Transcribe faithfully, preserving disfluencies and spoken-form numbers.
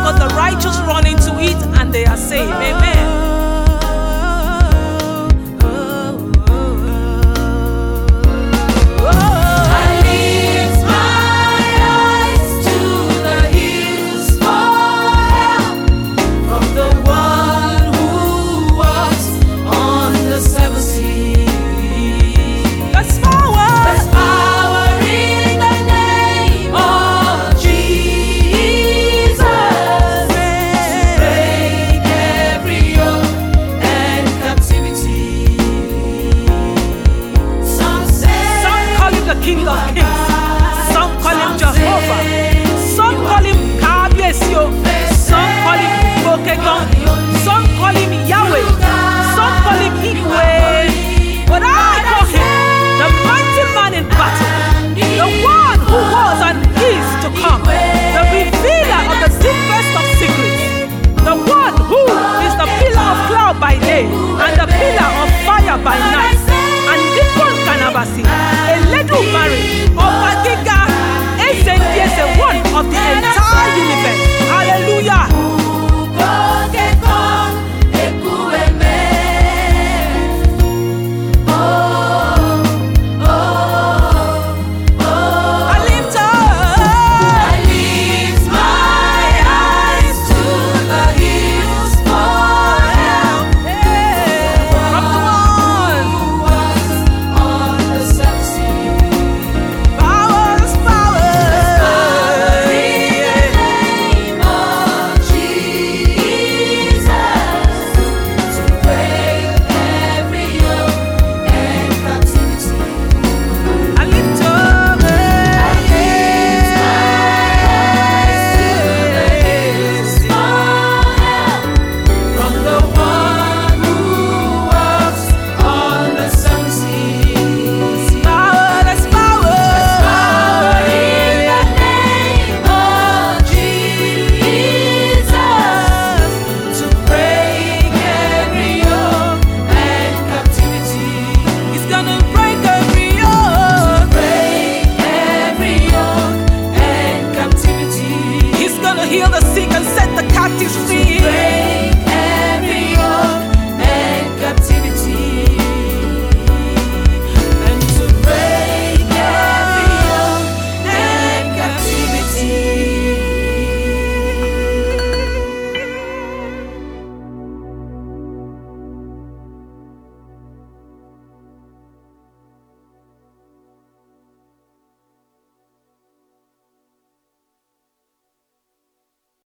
because the righteous run into it and they are saved. Amen. King of Kings. Some call him Jehovah. Some call him Kabiesio. Some call him Bokegon. Some call him Yahweh. Some call him Igwe. But I call him the mighty man in battle, the one who was and is to come, the revealer of the secrets of secrets, the one who is the pillar of cloud by day and the pillar of fire by night. And Dikon Kanabasi, a little marriage of Magiga, is a one of the entire universe. Hallelujah. Heal the